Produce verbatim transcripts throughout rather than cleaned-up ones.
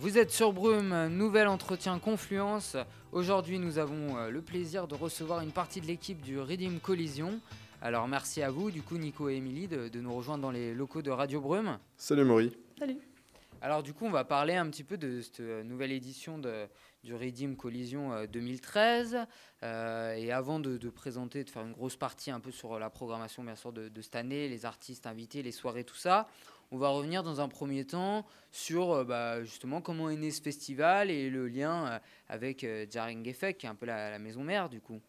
Vous êtes sur Brume, nouvel entretien Confluence. Aujourd'hui, nous avons euh, le plaisir de recevoir une partie de l'équipe du Redeem Collision. Alors merci à vous, du coup Nico et Émilie, de, de nous rejoindre dans les locaux de Radio Brume. Salut Maury. Salut. Alors du coup, on va parler un petit peu de cette nouvelle édition de, du Redeem Collision euh, deux mille treize. Euh, et avant de, de présenter, de faire une grosse partie un peu sur la programmation bien sûr de, de cette année, les artistes invités, les soirées, tout ça, on va revenir dans un premier temps sur euh, bah, justement comment est né ce festival et le lien euh, avec euh, Jarring Effect, qui est un peu la, la maison mère du coup.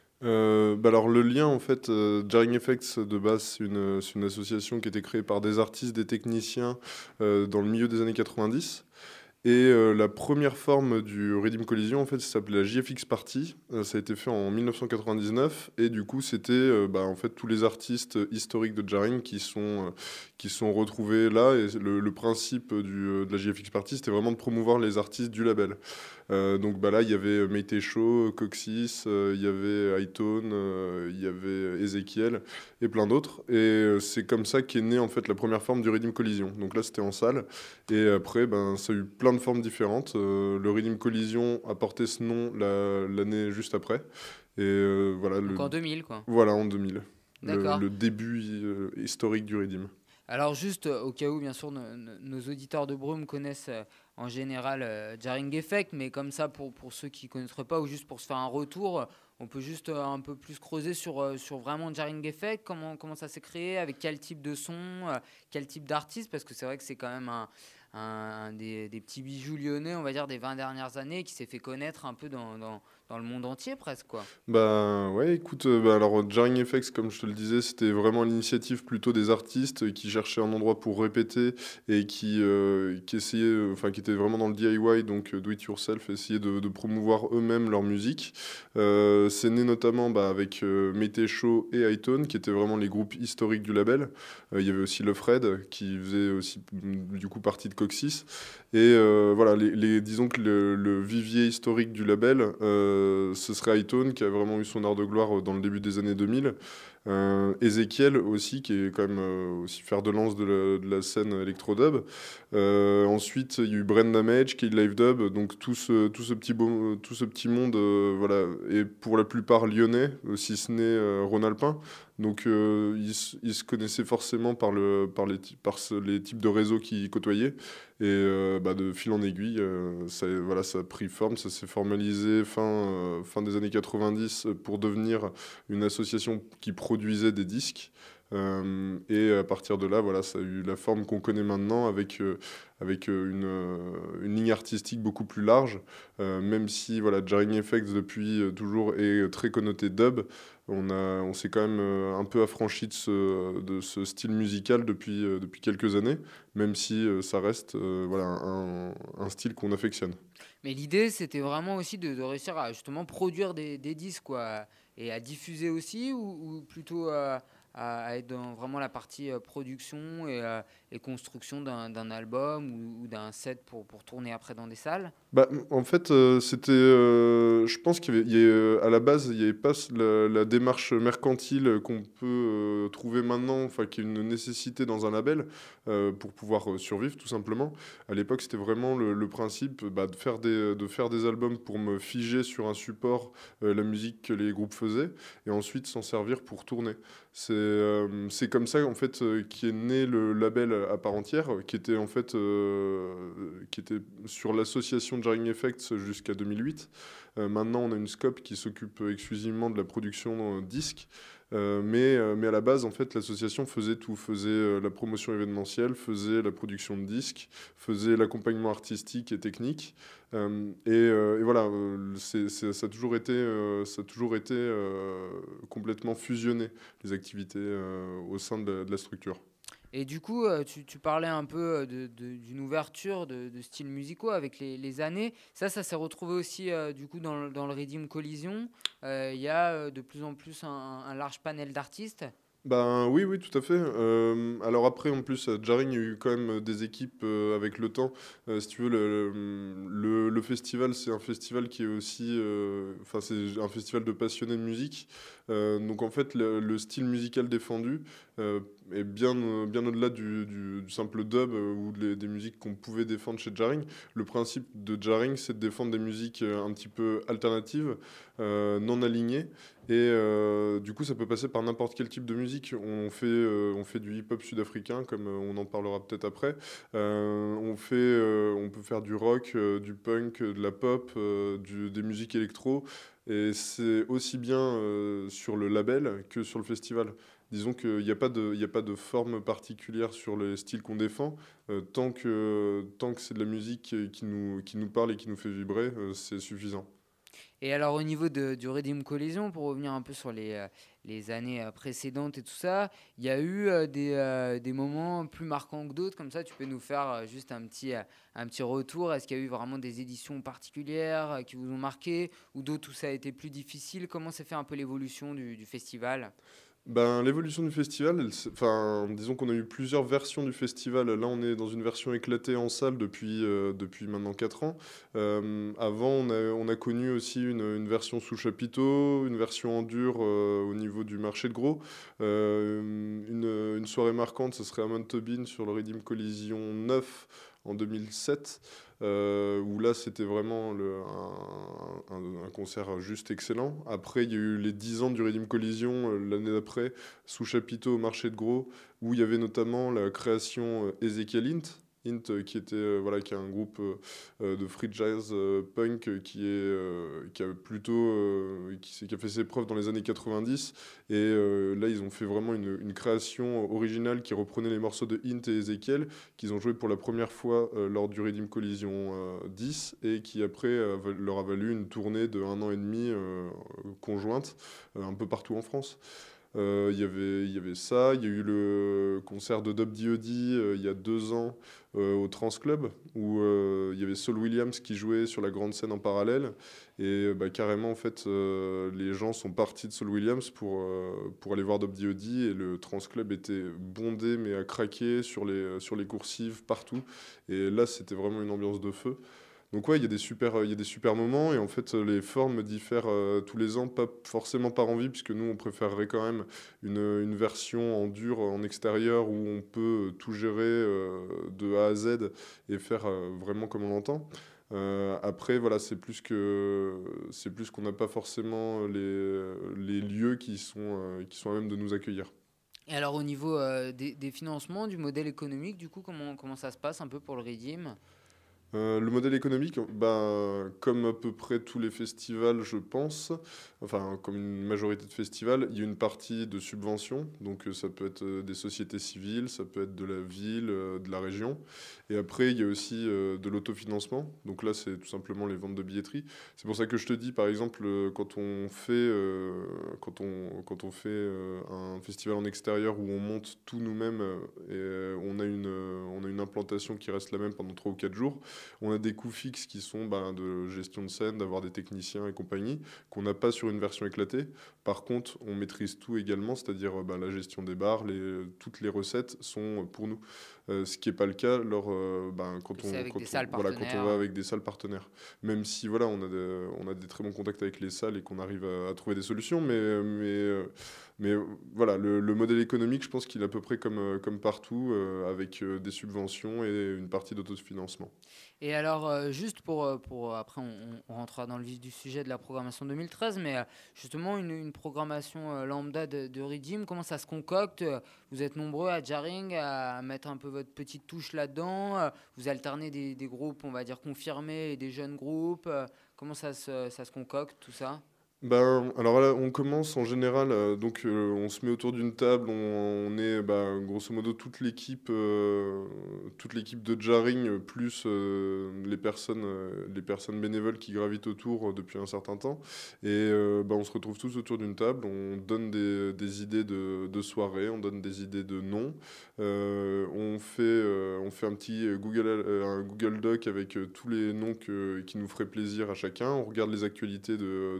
Euh, bah alors le lien en fait, euh, Jarring Effects de base c'est une, c'est une association qui a été créée par des artistes, des techniciens euh, dans le milieu des années quatre-vingt-dix. Et euh, la première forme du Redeem Collision, en fait, ça s'appelait la J F X Party. Euh, ça a été fait en mille neuf cent quatre-vingt-dix-neuf. Et du coup, c'était euh, bah, en fait, tous les artistes historiques de Jarring qui sont, euh, qui sont retrouvés là. Et le, le principe du, euh, de la J F X Party, c'était vraiment de promouvoir les artistes du label. Euh, donc bah, là, il y avait Mayte Show, Coxis, euh, il y avait Hightone, euh, il y avait Ezekiel et plein d'autres. Et euh, c'est comme ça qu'est née en fait, la première forme du Redeem Collision. Donc là, c'était en salle. Et après, ben, ça a eu plein de formes différentes. Euh, le Redeem Collision a porté ce nom la- l'année juste après. Et euh, voilà, Donc le, en deux mille quoi. voilà, en deux mille. Le, D'accord. le début euh, historique du Redeem. Alors juste euh, au cas où, bien sûr, no- no- nos auditeurs de Brume connaissent euh, en général euh, Jarring Effect, mais comme ça, pour, pour ceux qui ne connaîtraient pas, ou juste pour se faire un retour, euh, on peut juste euh, un peu plus creuser sur, euh, sur vraiment Jarring Effect, comment, comment ça s'est créé, avec quel type de son, euh, quel type d'artiste, parce que c'est vrai que c'est quand même un, un, un des, des petits bijoux lyonnais, on va dire, des vingt dernières années, qui s'est fait connaître un peu dans, dans, dans le monde entier presque, quoi. Bah ouais, écoute, euh, bah, alors Jarring F X, comme je te le disais, c'était vraiment l'initiative plutôt des artistes qui cherchaient un endroit pour répéter et qui, euh, qui essayaient, euh, enfin qui étaient vraiment dans le D I Y, donc euh, do it yourself, essayer de, de promouvoir eux-mêmes leur musique. Euh, c'est né notamment bah, avec euh, Mayte Show et Hightone, qui étaient vraiment les groupes historiques du label. Euh, Il y avait aussi Le Fred, qui faisait aussi mm, du coup partie de Coxis. Et euh, voilà, les, les- disons que le, le vivier historique du label, euh, ce serait Hightone, qui a vraiment eu son art de gloire dans le début des années deux mille. Euh, Ezekiel aussi, qui est quand même euh, aussi fer de lance de la, de la scène électro-dub. Euh, ensuite, il y a eu Brain Damage, qui est live dub. Donc tout ce, tout ce, petit, beau, tout ce petit monde, euh, voilà, est pour la plupart lyonnais, euh, si ce n'est euh, rhône-alpin. Donc euh, ils, s- ils se connaissaient forcément par, le, par, les, ty- par ce- les types de réseaux qu'ils côtoyaient. Et euh, bah, de fil en aiguille, euh, ça, voilà, ça a pris forme, ça s'est formalisé fin, euh, fin des années quatre-vingt-dix pour devenir une association qui produisait des disques. Euh, et à partir de là, voilà, ça a eu la forme qu'on connaît maintenant avec, euh, avec euh, une, euh, une ligne artistique beaucoup plus large. Euh, même si voilà, Jarring Effects depuis euh, toujours est très connoté dub, on, a, on s'est quand même euh, un peu affranchi de ce, de ce style musical depuis, euh, depuis quelques années, même si euh, ça reste euh, voilà, un, un style qu'on affectionne. Mais l'idée, c'était vraiment aussi de, de réussir à justement produire des, des disques, quoi, et à diffuser aussi, ou, ou plutôt à, à- à être dans vraiment la partie euh, production et, euh, et construction d'un d'un album ou, ou d'un set pour, pour tourner après dans des salles. Bah, en fait, euh, c'était, euh, je pense qu'il y avait, il y a, euh, à la base, il n'y avait pas ce- la, la démarche mercantile qu'on peut euh, trouver maintenant, enfin, qui est une nécessité dans un label euh, pour pouvoir euh, survivre, tout simplement. À l'époque, c'était vraiment le, le principe bah, de faire des, de faire des albums pour me figer sur un support euh, la musique que les groupes faisaient et ensuite s'en servir pour tourner. C'est euh, c'est comme ça, en fait, euh, qu'est né le label à part entière, qui était en fait, euh, qui était sur l'association Jarring Effects jusqu'à deux mille huit. Euh, maintenant, on a une scope qui s'occupe exclusivement de la production euh, disque. Euh, mais, euh, mais à la base, en fait, l'association faisait tout, faisait euh, la promotion événementielle, faisait la production de disques, faisait l'accompagnement artistique et technique. Euh, et, euh, et voilà, euh, c'est, c'est- ça a toujours été, euh, ça a toujours été euh, complètement fusionné, les activités euh, au sein de la, de la structure. Et du coup, euh, tu, tu parlais un peu euh, de- de- d'une ouverture de, de styles musicaux avec les, les années. Ça, ça s'est retrouvé aussi euh, du coup dans, le- dans le Redeem Collision. Euh, Il y a euh, de plus en plus un, un large panel d'artistes. Ben oui, oui, tout à fait. Euh, alors après, en plus, à Jarring, il y a eu quand même des équipes euh, avec le temps. Euh, si tu veux, le, le, le festival, c'est un festival qui est aussi... euh, Enfin, c'est un festival de passionnés de musique. Euh, donc en fait, le, le style musical défendu, euh, et bien, euh, bien au-delà du, du- du simple dub euh, ou des, des musiques qu'on pouvait défendre chez Jarring. Le principe de Jarring, c'est de défendre des musiques euh, un petit peu alternatives, euh, non alignées. Et euh, du coup, ça peut passer par n'importe quel type de musique. On fait, euh, on fait du hip-hop sud-africain, comme euh, on en parlera peut-être après. Euh, on fait, euh, on peut faire du rock, euh, du punk, euh, de la pop, euh, du- des musiques électro. Et c'est aussi bien euh, sur le label que sur le festival. Disons qu'il n'y a pas de, il y a pas de forme particulière sur les styles qu'on défend. Euh, tant que, tant que c'est de la musique qui nous, qui nous parle et qui nous fait vibrer, euh, c'est suffisant. Et alors au niveau de, du Redeem Collision, pour revenir un peu sur les, euh, les années euh, précédentes et tout ça, il y a eu euh, des, euh, des moments plus marquants que d'autres, comme ça tu peux nous faire euh, juste un petit, euh, un petit retour. Est-ce qu'il y a eu vraiment des éditions particulières euh, qui vous ont marqué ou d'autres où ça a été plus difficile? Comment s'est fait un peu l'évolution du, du festival? Ben, l'évolution du festival, elle s- enfin, disons qu'on a eu plusieurs versions du festival. Là, on est dans une version éclatée en salle depuis, euh, depuis maintenant quatre ans. Euh, avant, on a, on a connu aussi une, une version sous chapiteau, une version en dur euh, au niveau du marché de gros. Euh, une, une soirée marquante, ce serait Amon Tobin sur le Redeem Collision neuf en deux mille sept. Euh, où là c'était vraiment le- un, un- un concert juste excellent. Après, il y a eu les dix ans du Redeem Collision euh, l'année d'après, sous chapiteau au marché de gros, où il y avait notamment la création euh, Ezekiel Int. Int, euh, qui était euh, voilà qui est un groupe euh, euh, de free jazz euh, punk euh, qui est euh, qui a plutôt euh, qui, s'est- qui a fait ses preuves dans les années quatre-vingt-dix et euh, là ils ont fait vraiment une, une création originale qui reprenait les morceaux de Int et Ezekiel qu'ils ont joué pour la première fois euh, lors du Redeem Collision euh, dix et qui après euh, va- leur a valu une tournée de un an et demi euh, conjointe euh, un peu partout en France. Euh, Il y avait, il y avait ça, il y a eu le concert de Dub D O D euh, il y a deux ans euh, au Trans Club où euh, il y avait Saul Williams qui jouait sur la grande scène en parallèle et euh, bah, carrément en fait euh, les gens sont partis de Saul Williams pour, euh, pour aller voir Dub D O D et le Trans Club était bondé mais à craquer sur les, sur les coursives partout et là c'était vraiment une ambiance de feu. Donc ouais, il y a des super, euh, il y a des super moments et en fait euh, les formes diffèrent euh, tous les ans, pas forcément par envie, puisque nous on préférerait quand même une, une version en dur, en extérieur, où on peut euh, tout gérer euh, de A à Z et faire euh, vraiment comme on l'entend. Euh, après voilà, c'est plus que c'est plus qu'on n'a pas forcément les, les lieux qui sont, euh, qui sont à même de nous accueillir. Et alors au niveau euh, des, des financements, du modèle économique, du coup, comment, comment ça se passe un peu pour le Redeem? Euh, le modèle économique, ben, comme à peu près tous les festivals, je pense, enfin comme une majorité de festivals, il y a une partie de subvention, donc euh, ça peut être euh, des sociétés civiles, ça peut être de la ville, euh, de la région, et après il y a aussi euh, de l'autofinancement, donc là c'est tout simplement les ventes de billetterie. C'est pour ça que je te dis, par exemple, euh, quand on fait, euh, quand on, quand on fait euh, un festival en extérieur où on monte tout nous-mêmes euh, et euh, on a une, euh, on a une implantation qui reste la même pendant trois ou quatre jours, on a des coûts fixes qui sont ben, de gestion de scène, d'avoir des techniciens et compagnie, qu'on n'a pas sur une version éclatée. Par contre, on maîtrise tout également, c'est-à-dire ben, la gestion des bars, les, toutes les recettes sont pour nous. Euh, ce qui n'est pas le cas lors, euh, ben, quand, C'est on, avec des quand, on, salles voilà, quand on va partenaires. avec des salles partenaires. Même si voilà, on, a des, on a des très bons contacts avec les salles et qu'on arrive à, à trouver des solutions, mais, mais, euh, mais euh, voilà, le, le modèle économique, je pense qu'il est à peu près comme, euh, comme partout, euh, avec euh, des subventions et une partie d'autofinancement. Et alors, euh, juste pour, euh, pour après, on, on rentrera dans le vif du sujet de la programmation deux mille treize, mais euh, justement, une, une programmation euh, lambda de, de Redeem, comment ça se concocte? Euh, Vous êtes nombreux à Jarring à mettre un peu votre petite touche là-dedans. euh, Vous alternez des, des groupes, on va dire, confirmés et des jeunes groupes. euh, Comment ça se, ça se concocte, tout ça? Ben, alors là, on commence en général, euh, donc euh, on se met autour d'une table, on, on est bah, grosso modo toute l'équipe, euh, toute l'équipe de Jarring, euh, plus euh, les personnes, euh, les personnes bénévoles qui gravitent autour euh, depuis un certain temps. Et euh, bah, on se retrouve tous autour d'une table, on donne des, des idées de, de soirée, on donne des idées de noms. Euh, on fait, euh, on fait un petit Google, euh, un Google Doc avec euh, tous les noms que- qui nous feraient plaisir à chacun. On regarde les actualités de, de ces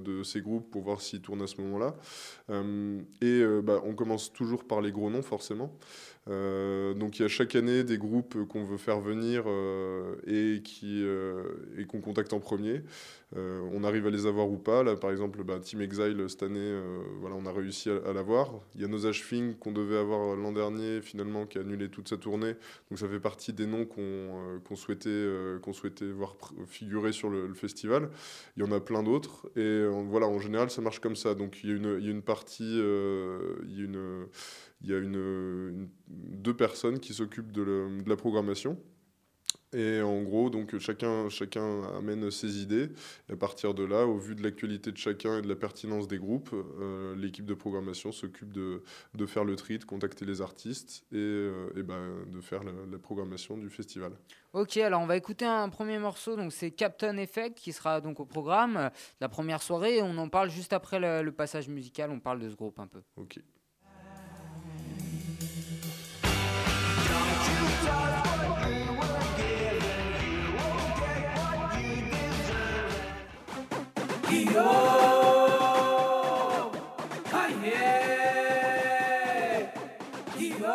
groupes pour voir s'ils tournent à ce moment-là. Euh, et euh, bah, on commence toujours par les gros noms, forcément. Euh, donc il y a chaque année des groupes qu'on veut faire venir euh, et, qui, euh, et qu'on contacte en premier. Euh, on arrive à les avoir ou pas. Là, par exemple, bah, Team Exile, cette année, euh, voilà, on a réussi à, à l'avoir. Il y a Nosage Thing qu'on devait avoir l'an dernier, finalement, qui a annulé toute sa tournée. Donc ça fait partie des noms qu'on euh, qu'on souhaitait, euh, qu'on souhaitait voir figurer sur le, le festival. Il y en a plein d'autres. Et euh, voilà, en général, ça marche comme ça. Donc il y a une, il y a une partie... Euh, il y a une... Il y a une, une, deux personnes qui s'occupent de, le, de la programmation. Et en gros, donc, chacun, chacun amène ses idées. Et à partir de là, au vu de l'actualité de chacun et de la pertinence des groupes, euh, l'équipe de programmation s'occupe de, de faire le tri, de contacter les artistes et, euh, et ben, de faire la, la programmation du festival. Ok, alors on va écouter un premier morceau. Donc c'est Captain Effect qui sera donc au programme euh, la première soirée. Et on en parle juste après le, le passage musical. On parle de ce groupe un peu. Ok. Yo, ah yeah, yo.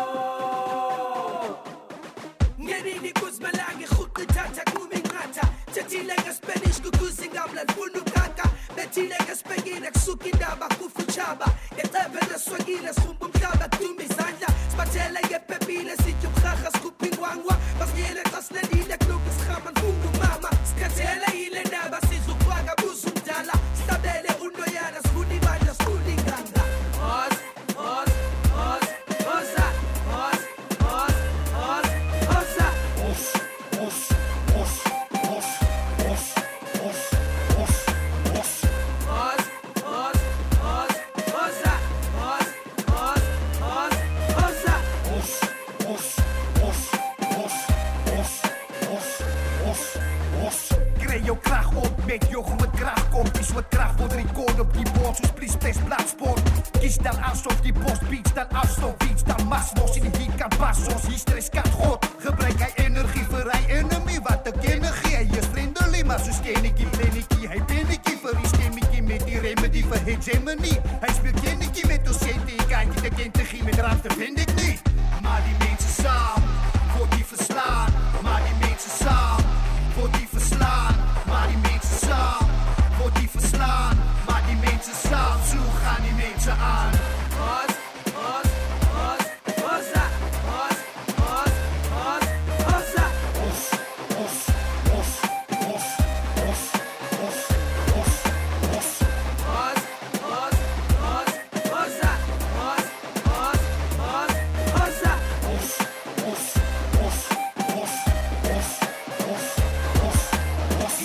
Ngenini kuzmalanga khutithatha kuminqatha Thethilenga Spanish kukuzingamla funukaka Bethilenga Spengile kusuka indaba kufuchaba Ecebele swagile skhumba umhlaba kuduma izandla Sibathele ngepepile sithi umkhaha sikhupha ingwangwa Basiyele xa silalile kunuka sikhama nfunga umama Sikhathele yile ndaba sidla ukufaka buza umdala Sihlabele unoyana sifuna ibandla sifuna inganga Oz, oz, oz, oza Oz, oz, oz, oza Os, os, os, os, os, os, os, os Oz, oz, oz, oza Oz, oz, oz, oza Os, os, os, os, os, os, os, os Krijg jou kracht op, met joch met kracht komt Kies wat kracht voor de record op die board Zoals please test plaatsport Kies dan aanstoot die post beats Dan afstoot beats dan masmos In die beat kan passos Hier stress kan God Gebruik hij energie voor hij enemy Wat ik energie Hij is friendly maar soos kennekie plennekie Hij pennekie vir die stemmekie Met die remedy vir hegemony Hij speelt kennekie met ons sente Kijk die de kentegie met raamte vind ik niet Maar die mensen saam Voor die verslaan Maar die mensen saam Voor die verslaan Maar die mensen saam Voor die verslaan Maar die mensen saam Zo gaan die mensen aan Oz, Oz, Oz, Oza Oz, Oz, Oz, Oza Os, os, os, os, os, os, os, os Oz, Oz, Oz, Oza Oz, Oz, Oz, Oza Os, os, os, os, os, os, os, os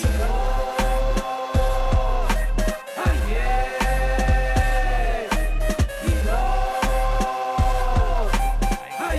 Ah yeah Ah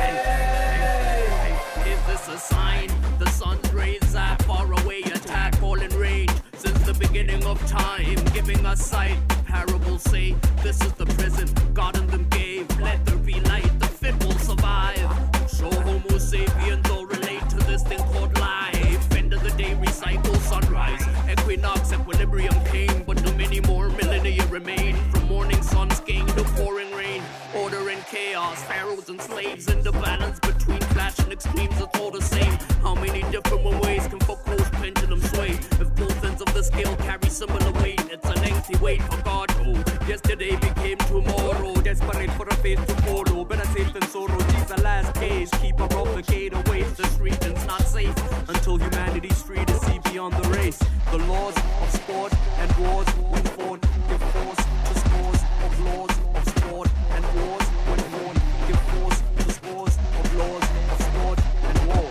yeah Is this a sign? The sun's rays are far away, attack all in range. Since the beginning of time, giving us sight. Parables say, this is the prison God in them gave. Let there be light, the fit will survive. Show Homo sapiens all relate to this thing called life. End of the day, recycle sunrise. Equinox, equilibrium came, but too many more millennia remain. From morning sun's king to pouring rain. Order and chaos, pharaohs and slaves. And the balance between clash and extremes is all the same. How many different ways can Foucault's pendulum sway? If both ends of the scale carry similar weight, it's a lengthy wait for God. Oh, yesterday became tomorrow. Desperate for a face to follow. Better safe than sorrow. She's the last cage. Keeper of the gate awaits. This region's not safe until humanity's free to see beyond the race. The laws of sport and wars when fought give force to scores of laws of sport and wars when fought give force to scores of laws of sport and war.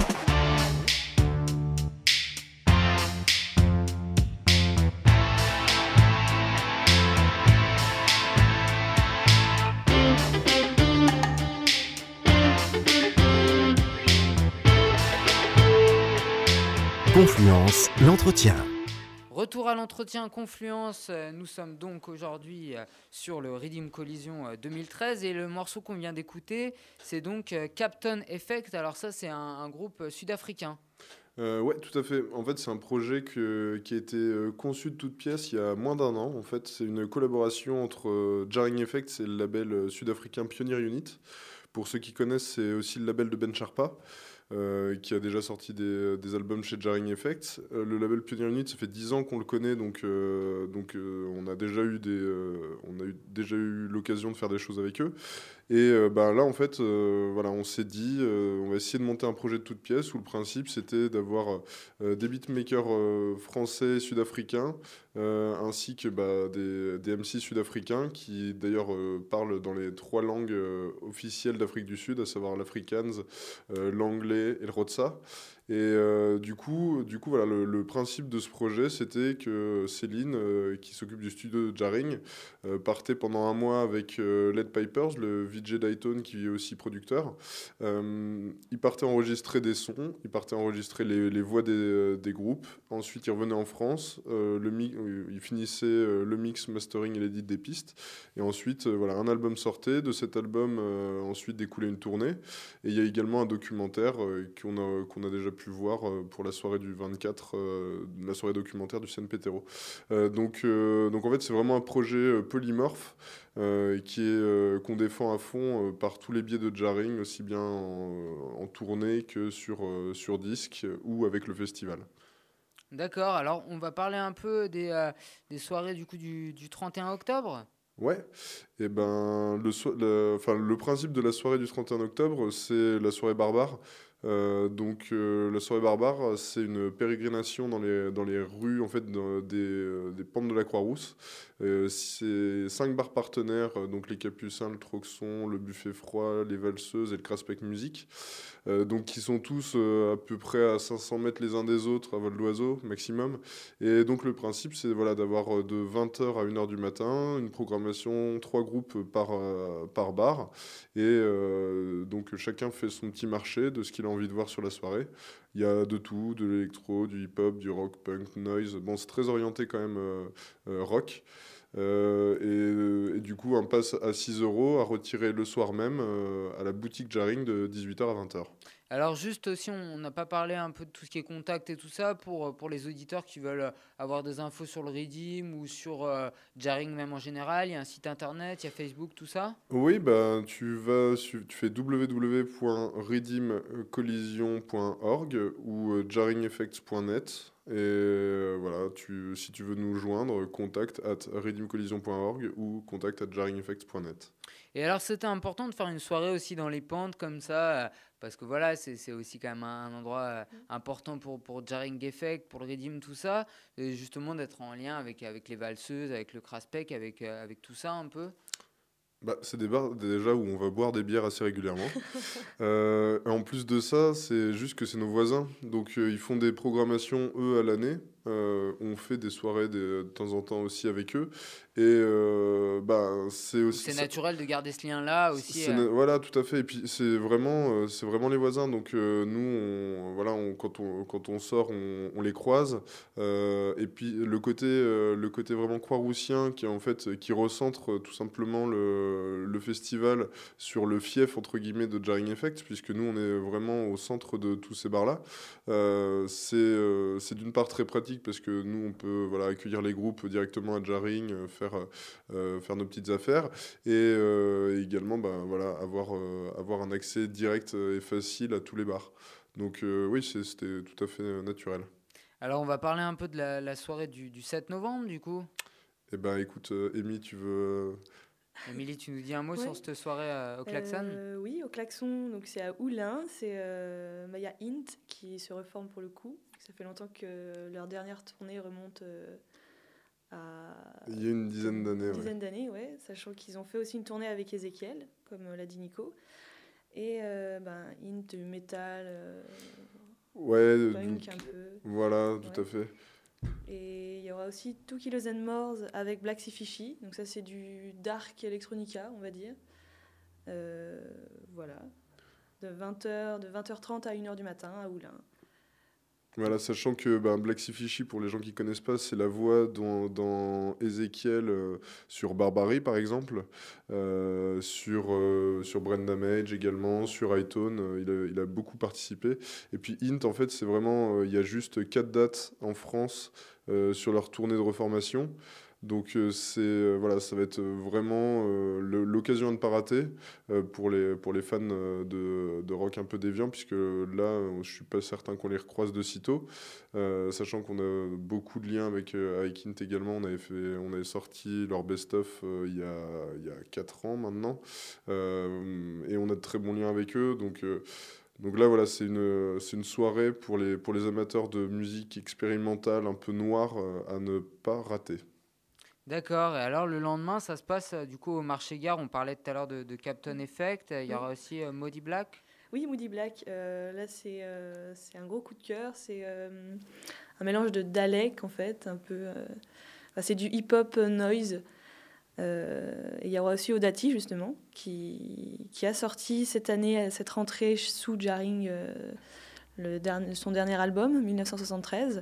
Confluence, l'entretien. Retour à l'entretien Confluence. Euh, Nous sommes donc aujourd'hui euh, sur le Redeem Collision euh, deux mille treize et le morceau qu'on vient d'écouter, c'est donc euh, Captain Effect. Alors ça, c'est un, un groupe euh, sud-africain. Euh, ouais, tout à fait. En fait, c'est un projet que- qui a été euh, conçu de toutes pièces il y a moins d'un an. En fait, c'est une collaboration entre euh, Jarring Effects et le label euh, sud-africain Pioneer Unit. Pour ceux qui connaissent, c'est aussi le label de Ben Sharpa, euh, qui a déjà sorti des, des albums chez Jarring Effects. Euh, le label Pioneer Unit, ça fait dix ans qu'on le connaît, donc, euh, donc euh, on a déjà eu des, euh, on a eu, déjà eu l'occasion de faire des choses avec eux. Et euh, bah, là, en fait, euh, voilà, on s'est dit, euh, on va essayer de monter un projet de toute pièce où le principe, c'était d'avoir euh, des beatmakers euh, français et sud-africains, euh, ainsi que bah, des, des M C sud-africains qui, d'ailleurs, euh, parlent dans les trois langues euh, officielles d'Afrique du Sud, à savoir l'afrikaans, euh, l'anglais et le rotsa. Et euh, du coup, du coup voilà, le, le principe de ce projet, c'était que Céline, euh, qui s'occupe du studio de Jarring, euh, partait pendant un mois avec euh, Led Pipers, le V J Dayton qui est aussi producteur. Euh, il partait enregistrer des sons, il partait enregistrer les, les voix des, des groupes. Ensuite, il revenait en France, euh, le mi- euh, il finissait euh, le mix, mastering et l'édit des pistes. Et ensuite, euh, voilà, un album sortait. De cet album, euh, ensuite découlait une tournée. Et il y a également un documentaire euh, qu'on a, qu'on a déjà pu voir euh, pour la soirée du vingt-quatre, euh, la soirée documentaire du San Petero. Euh, donc, euh, donc en fait, c'est vraiment un projet euh, polymorphe euh, qui est euh, qu'on défend à fond euh, par tous les biais de Jarring, aussi bien en, en tournée que sur, euh, sur disque ou avec le festival. D'accord, alors on va parler un peu des, euh, des soirées du coup du, du trente et un octobre. Ouais, et ben le, so- le, enfin, le principe de la soirée du trente et un octobre, c'est la soirée barbare. Euh, donc euh, la soirée barbare, c'est une pérégrination dans les, dans les rues en fait dans des, euh, des pentes de la Croix-Rousse. Euh, c'est cinq bars partenaires, euh, donc les Capucins, le Troxon, le Buffet Froid, les Valseuses et le Craspec Musique. Euh, donc qui sont tous euh, à peu près à cinq cents mètres les uns des autres, à vol d'oiseau maximum. Et donc le principe, c'est voilà, d'avoir euh, de vingt heures à une heure du matin, une programmation, trois groupes par, euh, par bar. Et euh, donc chacun fait son petit marché de ce qu'il a envie de voir sur la soirée. Il y a de tout, de l'électro, du hip-hop, du rock, punk, noise. Bon, c'est très orienté quand même euh, euh, rock. Euh, et, et du coup, un pass à six euros à retirer le soir même euh, à la boutique Jarring de dix-huit heures à vingt heures. Alors juste aussi, on n'a pas parlé un peu de tout ce qui est contact et tout ça pour, euh, pour les auditeurs qui veulent euh, avoir des infos sur le Redeem ou sur euh, Jarring même en général. Il y a un site internet, il y a Facebook, tout ça. Oui, bah, tu vas, su- tu fais w w w point redeem collision point org ou euh, jarring effects point net. Et euh, voilà, tu, si tu veux nous joindre, contact at redeem collision point org ou contact at jarring effects point net. Et alors c'était important de faire une soirée aussi dans les pentes comme ça, euh, parce que voilà, c'est c'est aussi quand même un, un endroit euh, important pour, pour Jarring Effect, pour le Redeem, tout ça, et justement d'être en lien avec, avec les valseuses, avec le Craspec, avec, euh, avec tout ça un peu. Bah, c'est des bars déjà où on va boire des bières assez régulièrement. Euh, et en plus de ça, c'est juste que c'est nos voisins. Donc euh, ils font des programmations, eux, à l'année. Euh, on fait des soirées des- de temps en temps aussi avec eux. Et euh, bah, c'est Donc aussi... c'est ça- naturel de garder ce lien-là aussi. c'est euh. na- voilà, tout à fait. Et puis c'est vraiment, euh, c'est vraiment les voisins. Donc euh, nous, on, voilà, on, quand on quand on sort, on, on les croise. Euh, et puis le côté, euh, le côté vraiment croix-roussien, qui en fait, qui recentre euh, tout simplement le, le festival sur le fief entre guillemets de Jarring Effect, puisque nous, on est vraiment au centre de tous ces bars-là. Euh, c'est euh, c'est d'une part très pratique parce que nous, on peut voilà accueillir les groupes directement à Jarring, euh, faire euh, faire nos petites affaires. Et euh, également bah, voilà, avoir, euh, avoir un accès direct euh, et facile à tous les bars. Donc euh, oui, c'est- c'était tout à fait euh, naturel. Alors on va parler un peu de la, la soirée du, du sept novembre du coup. Eh ben écoute, euh, Amy, tu veux... Émilie, tu nous dis un mot Ouais. sur cette soirée euh, au Klaxon. Euh, oui, au Klaxon, donc c'est à Oulin, c'est euh, Maya Int qui se reforme pour le coup. Ça fait longtemps que leur dernière tournée remonte euh, à Il y a une dizaine d'années, une ouais. dizaine d'années, ouais, sachant qu'ils ont fait aussi une tournée avec Ezekiel, comme euh, l'a dit Nico. Et euh, ben, Int du métal, euh, Ouais, du- punk un peu. voilà, tout Ouais. à fait. Et il y aura aussi Two Kilos and More avec Black Sea Fishy. Donc ça, c'est du dark electronica, on va dire. Euh, voilà. De vingt heures, de vingt heures trente à une heure du matin à Oulin. Voilà, sachant que ben, Black Sea Fishy, pour les gens qui connaissent pas, c'est la voix dans, dans Ezekiel euh, sur Barbary, par exemple, euh, sur, euh, sur Brain Damage également, sur Hightone, euh, il, a, il a beaucoup participé. Et puis Int, en fait, c'est vraiment, euh, il y a juste quatre dates en France euh, sur leur tournée de reformation. Donc euh, c'est euh, voilà, ça va être vraiment euh, le- l'occasion à ne pas rater euh, pour les pour les fans euh, de, de rock un peu déviant, puisque là euh, je suis pas certain qu'on les recroise de sitôt, euh, sachant qu'on a beaucoup de liens avec euh, avec Int également. On avait fait on avait sorti leur best-of euh, il y a il y a quatre ans maintenant, euh, et on a de très bons liens avec eux. Donc euh, donc là, voilà, c'est une, c'est une soirée pour les, pour les amateurs de musique expérimentale un peu noire euh, à ne pas rater. D'accord. Et alors, le lendemain, ça se passe euh, du coup au marché gare. On parlait tout à l'heure de, de Captain Effect. Il y Oui. aura aussi euh, Maudit Black. Oui, Moody Black, euh, là c'est euh, c'est un gros coup de cœur. C'est euh, un mélange de Dalek en fait, un peu. euh, enfin, c'est du hip-hop noise. Euh, et il y aura aussi Audati justement, qui, qui a sorti cette année, à cette rentrée sous Jarring, euh, le dernier, son dernier album, mille neuf cent soixante-treize.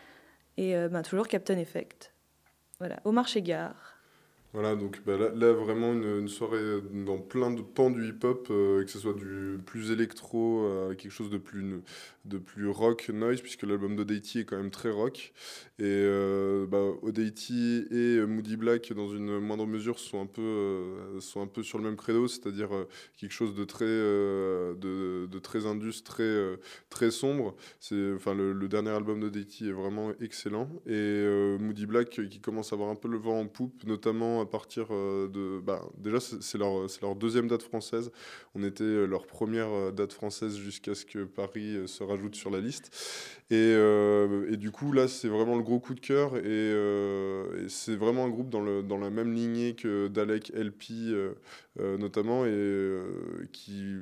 Et euh, ben, toujours Captain Effect. Voilà, au marché gare. Voilà, donc bah, là, là, vraiment une, une soirée dans plein de pans du hip-hop, euh, que ce soit du plus électro à quelque chose de plus, de plus rock noise, puisque l'album d'Odeity est quand même très rock. Et euh, bah, Odeity et Moody Black, dans une moindre mesure, sont un peu, euh, sont un peu sur le même credo, c'est-à-dire euh, quelque chose de très, euh, de, de très indus, très, euh, très sombre. C'est, enfin, le, le dernier album d'Odeity est vraiment excellent. Et euh, Moody Black, qui commence à avoir un peu le vent en poupe, notamment à partir euh, de... Bah, déjà, c'est, c'est, leur, c'est leur deuxième date française. On était euh, leur première euh, date française jusqu'à ce que Paris euh, se rajoute sur la liste. Et, euh, et du coup, là, c'est vraiment le gros coup de cœur. Et, euh, et c'est vraiment un groupe dans, le, dans la même lignée que Dalek, L P euh, euh, notamment, et euh, qui,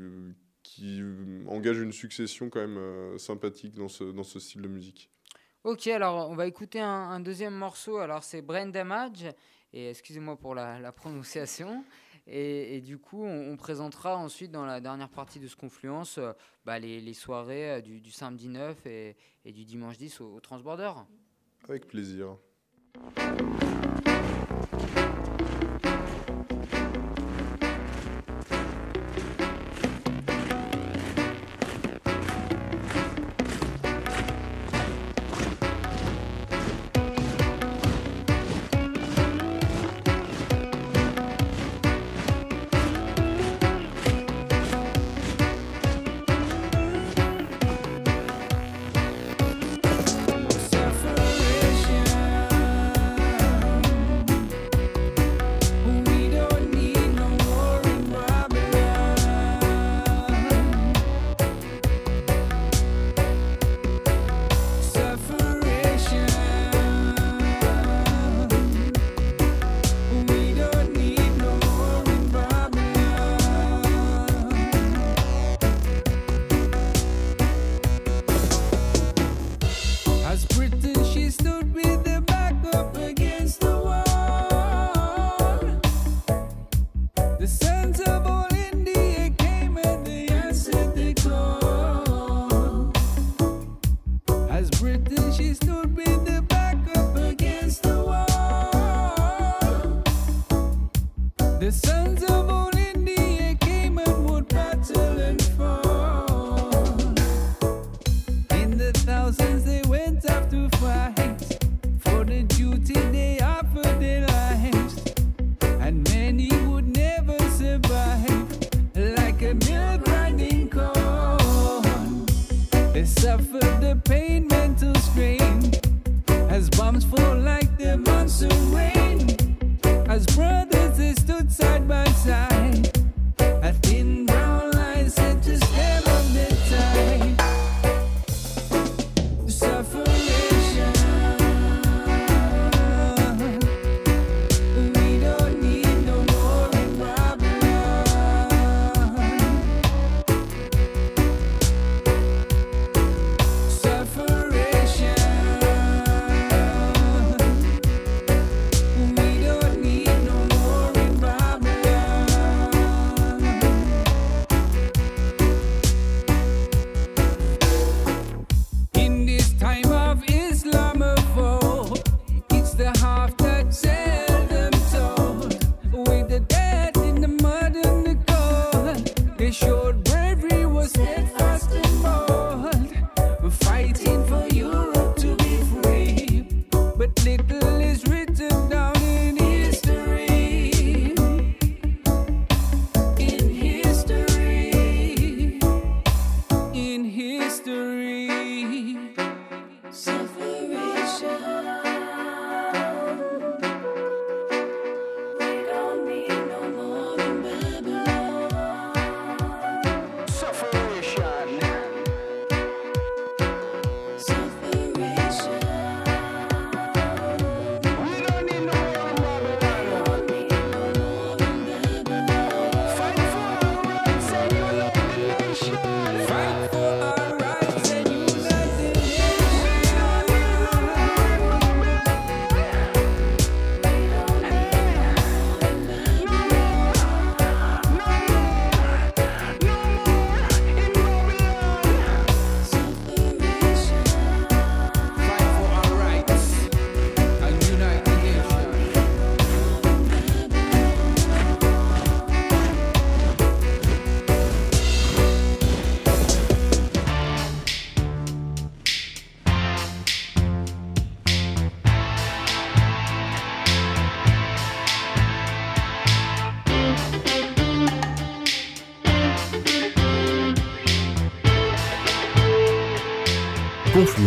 qui engage une succession quand même euh, sympathique dans ce, dans ce style de musique. Ok, alors on va écouter un, un deuxième morceau. Alors c'est Brain Damage. Et excusez-moi pour la, la prononciation. Et, et du coup, on, on présentera ensuite dans la dernière partie de ce Confluence euh, bah, les, les soirées euh, du, du samedi neuf et, et du dimanche dix au, au Transborder. Avec plaisir. Suffered the pain, mental strain.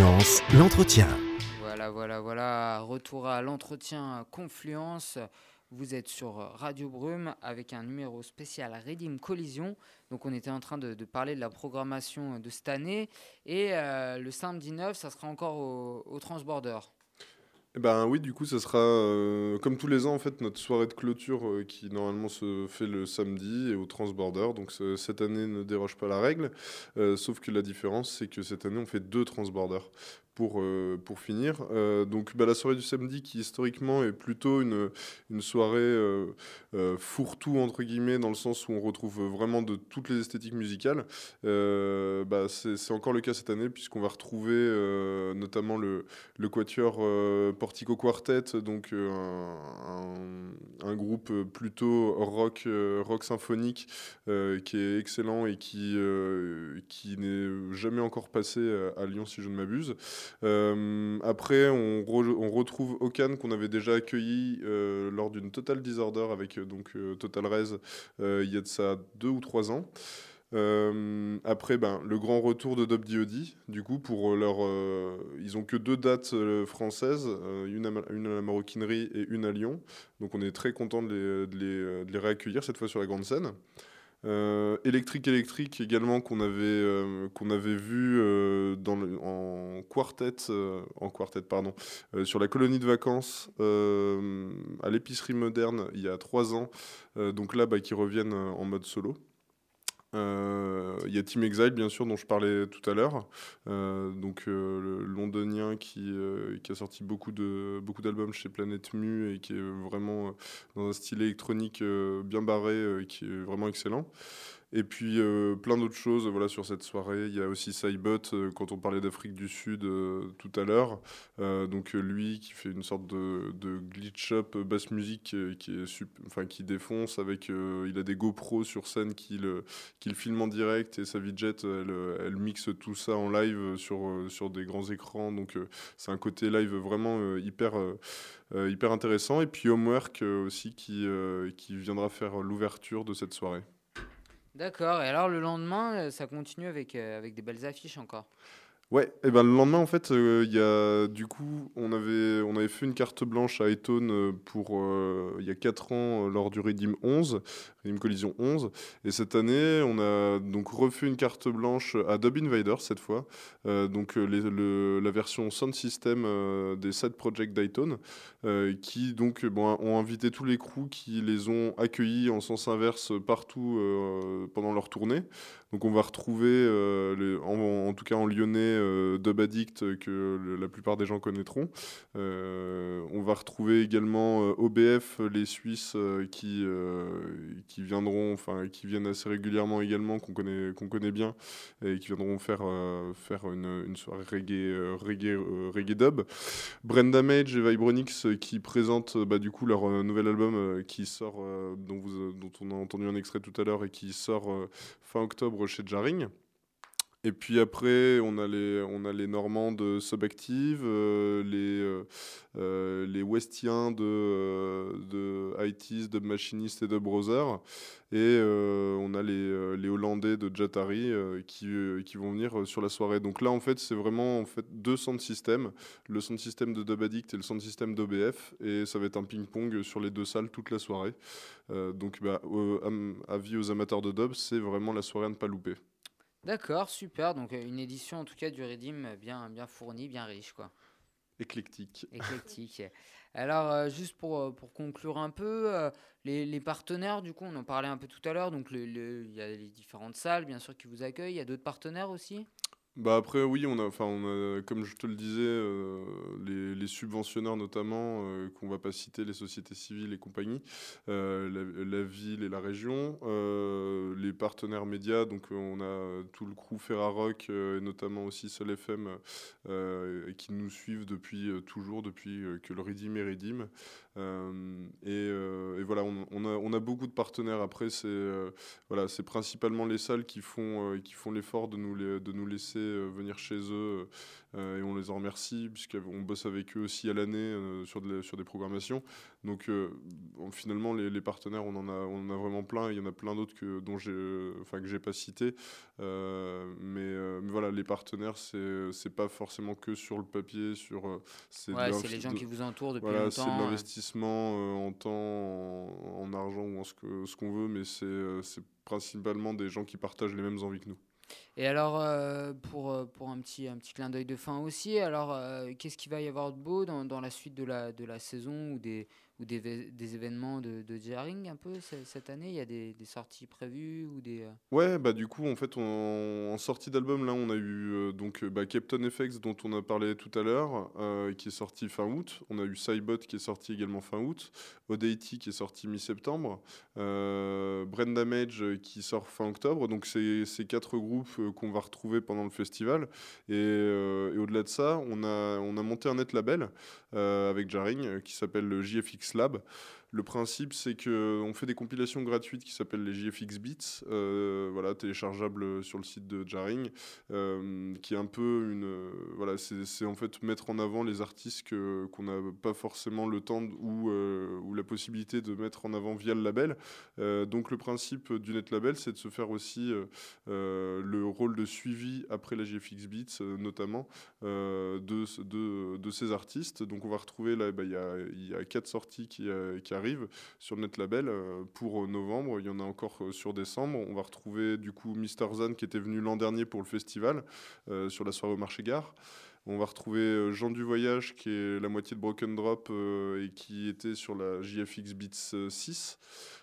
Confluence, l'entretien. Voilà, voilà, voilà. Retour à l'entretien Confluence. Vous êtes sur Radio Brume avec un numéro spécial Redim Collision. Donc on était en train de, de parler de la programmation de cette année. Et euh, le samedi neuf, ça sera encore au, au Transborder. Eh ben oui, du coup, ça sera euh, comme tous les ans en fait notre soirée de clôture euh, qui normalement se fait le samedi et au Transborder. Donc ce- cette année ne déroge pas à la règle, euh, sauf que la différence c'est que cette année on fait deux Transborders pour euh, pour finir. Euh, donc bah, la soirée du samedi qui historiquement est plutôt une une soirée euh, euh, fourre-tout entre guillemets dans le sens où on retrouve vraiment de toutes les esthétiques musicales. Euh, bah, c'est c'est encore le cas cette année puisqu'on va retrouver euh, notamment le le Quatuor euh, Portico Quartet, donc euh, un, un- un groupe plutôt rock, euh, rock symphonique euh, qui est excellent et qui, euh, qui n'est jamais encore passé à, à Lyon si je ne m'abuse. Euh, après, on, re- on retrouve Okan qu'on avait déjà accueilli euh, lors d'une Total Disorder avec euh, donc euh, Total Rez euh, il y a de ça deux ou trois ans. Euh, après, ben, le grand retour de Dub D O D, du coup, pour leur. Euh, ils ont que deux dates euh, françaises, euh, une, à, Ma- une à la Maroquinerie et une à Lyon. Donc on est très content de les, de les, euh, de les réaccueillir cette fois sur la grande scène. Euh, Électrique Électrique également qu'on avait, euh, qu'on avait vu euh, dans le- en quartet, euh, en quartet pardon, euh, sur la colonie de vacances euh, à l'épicerie moderne il y a trois ans. Euh, donc là, bah, qui reviennent euh, en mode solo. Euh, Il y a Team Exile, bien sûr, dont je parlais tout à l'heure. Euh, donc, euh, le londonien qui, euh, qui a sorti beaucoup de, beaucoup d'albums chez Planète Mu et qui est vraiment euh, dans un style électronique euh, bien barré, euh, qui est vraiment excellent. Et puis euh, plein d'autres choses voilà, sur cette soirée. Il y a aussi Saibot, euh, quand on parlait d'Afrique du Sud euh, tout à l'heure. Euh, donc euh, lui qui fait une sorte de, de glitch-up basse musique euh, qui, est sup- enfin, qui défonce. Avec, euh, il a des GoPro sur scène qu'il euh, qu'il filme en direct et sa Vidjet, elle, euh, elle mixe tout ça en live sur, euh, sur des grands écrans. Donc euh, c'est un côté live vraiment euh, hyper, euh, euh, hyper intéressant. Et puis Homework euh, aussi qui, euh, qui viendra faire l'ouverture de cette soirée. D'accord. Et alors le lendemain, euh, ça continue avec, euh, avec des belles affiches encore. Ouais, et ben le lendemain en fait, euh, il y a du coup, on avait on avait fait une carte blanche à Etone euh, pour euh, il y a quatre ans euh, lors du Redim onze, Redim Collision onze, et cette année on a donc refait une carte blanche à Dub Invader cette fois, euh, donc euh, les- le- la version sound system euh, des Side Project d'Etone, euh, qui donc bon, ont invité tous les crews qui les ont accueillis en sens inverse partout euh, pendant leur tournée. Donc on va retrouver, euh, les- en, en tout cas en lyonnais, euh, Dub Addict euh, que le- la plupart des gens connaîtront. Euh, on va retrouver également euh, O B F, les Suisses euh, qui, euh, qui viendront, enfin qui viennent assez régulièrement également, qu'on connaît, qu'on connaît bien, et qui viendront faire, euh, faire une, une soirée reggae, euh, reggae, euh, reggae dub. Brenda Mage et Vibronix euh, qui présentent euh, bah, du coup leur euh, nouvel album euh, qui sort, euh, dont, vous, euh, dont on a entendu un extrait tout à l'heure et qui sort euh, fin octobre chez Jarring. Et puis après, on a les, on a les Normands de Subactive, euh, les, euh, euh, les Westiens de, euh, de I T S, de Machinist et de Brother. Et euh, on a les, euh, les Hollandais de Jatari euh, qui, euh, qui vont venir euh, sur la soirée. Donc là, en fait, c'est vraiment en fait, deux sound systems. Le sound system de Dub Addict et le sound system d'O B F. Et ça va être un ping-pong sur les deux salles toute la soirée. Euh, donc, bah, euh, am- avis aux amateurs de dub, c'est vraiment la soirée à ne pas louper. D'accord, super. Donc euh, une édition en tout cas du Redim euh, bien, bien fournie, bien riche, quoi. Éclectique. Éclectique. Alors, euh, juste pour, euh, pour conclure un peu, euh, les, les partenaires, du coup, on en parlait un peu tout à l'heure. Donc, le- le- il y a les différentes salles, bien sûr, qui vous accueillent. Il y a d'autres partenaires aussi? Bah après oui on a enfin on a comme je te le disais euh, les, les subventionneurs notamment euh, qu'on va pas citer les sociétés civiles et compagnie euh, la, la ville et la région euh, les partenaires médias donc euh, on a tout le crew Ferrarock euh, et notamment aussi Seul F M euh, qui nous suivent depuis euh, toujours depuis euh, que le Redim est Redim euh, et, euh, et voilà on, on a on a beaucoup de partenaires après c'est euh, voilà c'est principalement les salles qui font euh, qui font l'effort de nous les- de nous laisser euh, venir chez eux euh, et on les en remercie puisqu'on bosse avec eux aussi à l'année euh, sur, de la, sur des programmations. Donc euh, bon, finalement les, les partenaires on en a on en a vraiment plein. Il y en a plein d'autres que dont j'ai enfin que j'ai pas cité. Euh, mais, euh, mais voilà, les partenaires c'est c'est pas forcément que sur le papier, sur euh, c'est, ouais, c'est les gens de, qui vous entourent depuis voilà, longtemps. C'est de l'investissement euh, en temps, en, en argent ou en ce que ce qu'on veut, mais c'est euh, c'est principalement des gens qui partagent les mêmes envies que nous. Et alors, euh, pour, pour un, petit, un petit clin d'œil de fin aussi, alors euh, qu'est-ce qu'il va y avoir de beau dans, dans la suite de la, de la saison ou des, ou des, des événements de, de Jarring un peu cette année? Il y a des, des sorties prévues ou des... Ouais, bah du coup, en fait, on, en sortie d'album, là, on a eu euh, donc, bah, Captain F X, dont on a parlé tout à l'heure, euh, qui est sorti fin août. On a eu Cybot, qui est sorti également fin août. Odeity, qui est sorti mi-septembre. Euh, Brain Damage, qui sort fin octobre. Donc, c'est ces quatre groupes euh, qu'on va retrouver pendant le festival. Et, euh, et au-delà de ça, on a, on a monté un net label euh, avec Jarring, euh, qui s'appelle le J F X Lab. Le principe, c'est qu'on fait des compilations gratuites qui s'appellent les J F X Beats, euh, voilà, téléchargeables sur le site de Jarring, euh, qui est un peu une... Euh, voilà, c'est, c'est en fait mettre en avant les artistes que, qu'on n'a pas forcément le temps ou, euh, ou la possibilité de mettre en avant via le label. Euh, donc le principe du net label, c'est de se faire aussi euh, le rôle de suivi après la J F X Beats, euh, notamment, euh, de, de, de ces artistes. Donc on va retrouver, là, bah, y a, y a quatre sorties qui, euh, qui arrive sur le net label pour novembre. Il y en a encore sur décembre. On va retrouver du coup Mister Zan qui était venu l'an dernier pour le festival euh, sur la soirée au marché gare. On va retrouver Jean du Voyage qui est la moitié de Broken Drop euh, et qui était sur la J F X Beats six.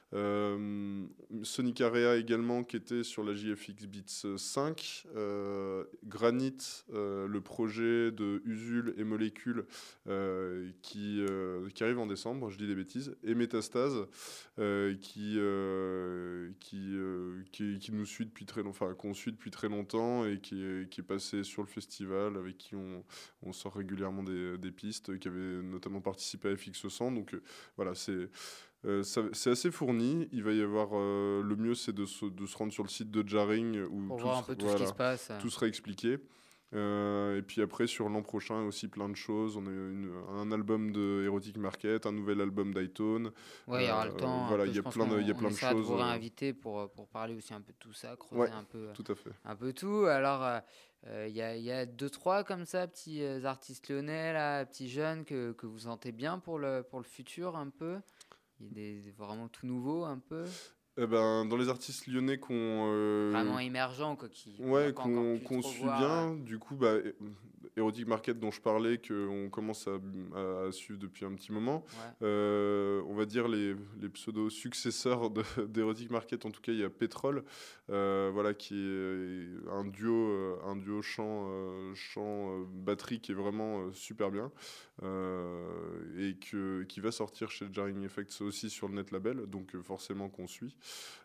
Euh, Sonic Area également qui était sur la J F X Beats cinq. Euh, Granite, euh, le projet de Usul et Molécule euh, qui, euh, qui arrive en décembre, je dis des bêtises. Et Métastase euh, qui, euh, qui, euh, qui, qui nous suit depuis très longtemps, enfin qu'on suit depuis très longtemps et qui est, qui est passé sur le festival, avec qui on, on sort régulièrement des, des pistes, qui avait notamment participé à F X cent. Donc euh, voilà, c'est Euh, ça, c'est assez fourni. Il va y avoir euh, le mieux, c'est de se, de se rendre sur le site de Jarring où pour tout, voir un peu tout voilà, ce qui se passe. Tout sera expliqué. Euh, et puis après, sur l'an prochain, aussi plein de choses. On a une, un album de Erotic Market, un nouvel album d'Itone. Ouais, il y aura le temps. Voilà, il y a plein de, il y a plein de choses. On va réinviter pour, pour parler aussi un peu de tout ça, creuser ouais, un peu. Tout à fait. Un peu tout. Alors, il euh, y, a, y a deux, trois comme ça, petits euh, artistes lyonnais, là, petits jeunes que, que vous sentez bien pour le, pour le futur un peu. Il y a des, des vraiment tout nouveau un peu. Eh ben, dans les artistes lyonnais qu'on euh, vraiment émergents quoi, qui ouais, qu'on, qu'on suit bien, du coup, bah, Erotic Market dont je parlais, qu'on commence à, à, à suivre depuis un petit moment. Ouais. Euh, on va dire les, les pseudo-successeurs de, d'Erotic Market, en tout cas, il y a Pétrole, euh, voilà, qui est un duo, un duo chant, euh, chant euh, batterie qui est vraiment euh, super bien euh, et que, qui va sortir chez Jarring Effects aussi sur le net label, donc euh, forcément qu'on suit.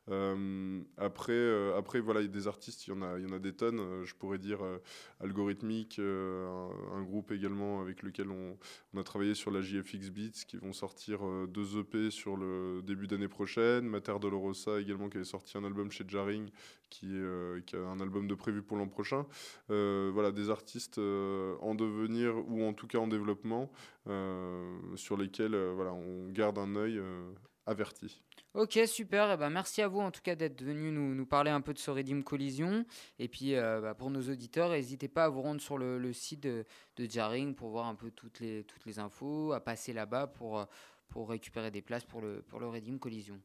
Euh, après, euh, après voilà, il y a des artistes, il y en a, il y en a des tonnes. Euh, je pourrais dire euh, Algorithmique, euh, un, un groupe également avec lequel on, on a travaillé sur la J F X Beats, qui vont sortir euh, deux E P sur le début d'année prochaine. Mater Dolorosa également, qui avait sorti un album chez Jarring, qui, euh, qui a un album de prévu pour l'an prochain. Euh, voilà, des artistes euh, en devenir ou en tout cas en développement, euh, sur lesquels euh, voilà, on garde un œil euh, averti. Ok, super. Eh ben, merci à vous en tout cas d'être venu nous, nous parler un peu de ce Redeem Collision. Et puis euh, bah, pour nos auditeurs, n'hésitez pas à vous rendre sur le, le site de, de Jarring pour voir un peu toutes les, toutes les infos, à passer là-bas pour, pour récupérer des places pour le, pour le Redeem Collision.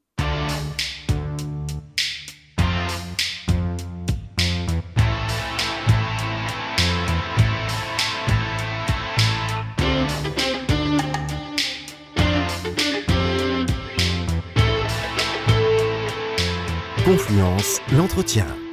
Confluence, l'entretien.